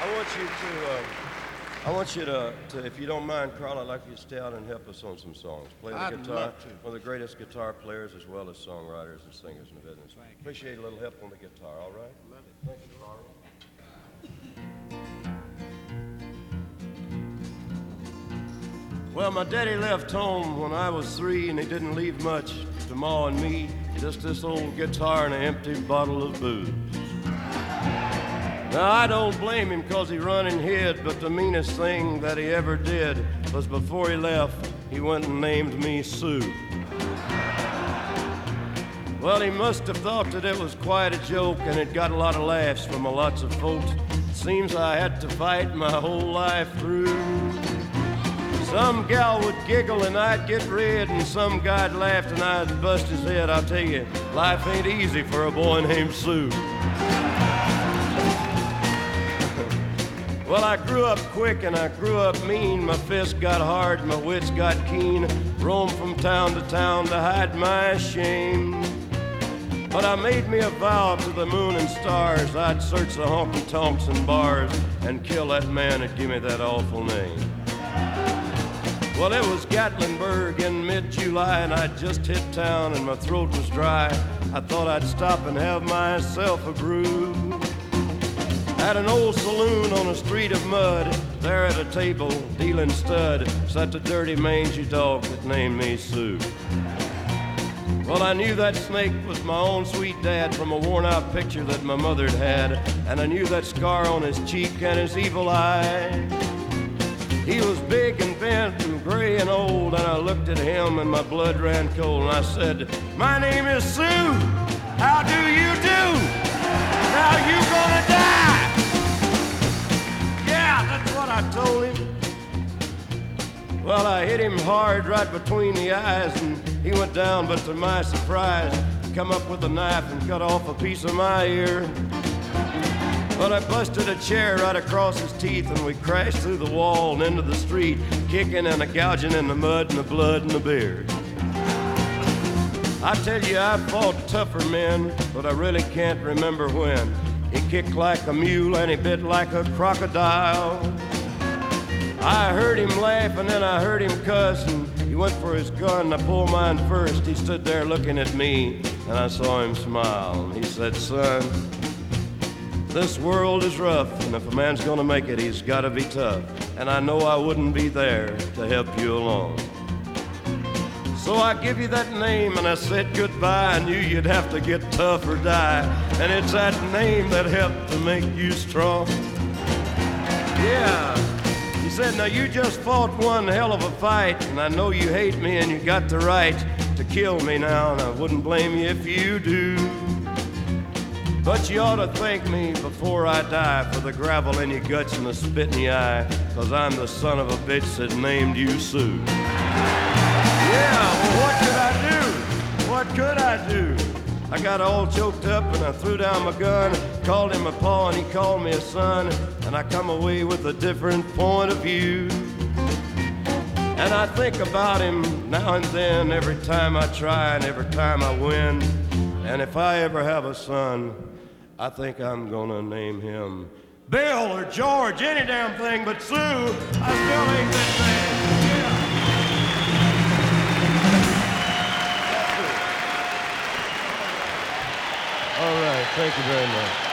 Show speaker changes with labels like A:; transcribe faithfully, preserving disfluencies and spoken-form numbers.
A: I want you to, uh, I want you to, to, if you don't mind, Carl, I'd like you to stay out and help us on some songs. Play the
B: I'd
A: guitar.
B: love to.
A: One of the greatest guitar players as well as songwriters and singers in the business.
B: Thank you.
A: Appreciate a little help on the guitar, all right?
B: Love it.
A: Thank you, Carl. Well, my daddy left home when I was three, and he didn't leave much to Ma and me, just this old guitar and an empty bottle of booze. Now, I don't blame him because he run and hid, but the meanest thing that he ever did was before he left, he went and named me Sue. Well, he must have thought that it was quite a joke, and it got a lot of laughs from a lots of folks. Seems I had to fight my whole life through. Some gal would giggle and I'd get red, and some guy'd laugh and I'd bust his head. I'll tell you, life ain't easy for a boy named Sue. Well, I grew up quick and I grew up mean. My fists got hard, my wits got keen. Roamed from town to town to hide my shame. But I made me a vow to the moon and stars, I'd search the honky-tonks and bars and kill that man that gave me that awful name. Well, it was Gatlinburg in mid-July, and I'd just hit town and my throat was dry. I thought I'd stop and have myself a brew. At an old saloon on a street of mud, there at a table, dealing stud, sat the dirty mangy dog that named me Sue. Well, I knew that snake was my own sweet dad from a worn-out picture that my mother'd had, and I knew that scar on his cheek and his evil eye. He was big and bent and gray and old, and I looked at him and my blood ran cold, and I said, "My name is Sue. How do you do? Now you gonna die." Yeah, that's what I told him. Well, I hit him hard right between the eyes, and he went down, but to my surprise, he come up with a knife and cut off a piece of my ear. But I busted a chair right across his teeth, and we crashed through the wall and into the street, kicking and a gouging in the mud and the blood and the beard. I tell you, I fought tougher men, but I really can't remember when. He kicked like a mule and he bit like a crocodile. I heard him laugh and then I heard him cuss, and he went for his gun. I pulled mine first. He stood there looking at me, and I saw him smile. And he said, "Son, this world is rough, and if a man's gonna make it, he's gotta be tough. And I know I wouldn't be there to help you along. So I give you that name and I said goodbye. I knew you'd have to get tough or die. And it's that name that helped to make you strong." Yeah. He said, "Now you just fought one hell of a fight, and I know you hate me and you got the right to kill me now, and I wouldn't blame you if you do. But you ought to thank me before I die for the gravel in your guts and the spit in your eye, 'cause I'm the son of a bitch that named you Sue." Yeah, well, what could I do? What could I do? I got all choked up and I threw down my gun, called him a pa and he called me a son, and I come away with a different point of view. And I think about him now and then, every time I try and every time I win. And if I ever have a son, I think I'm gonna name him Bill or George, any damn thing but Sue. I still ain't that thing. Yeah. All right, thank you very much.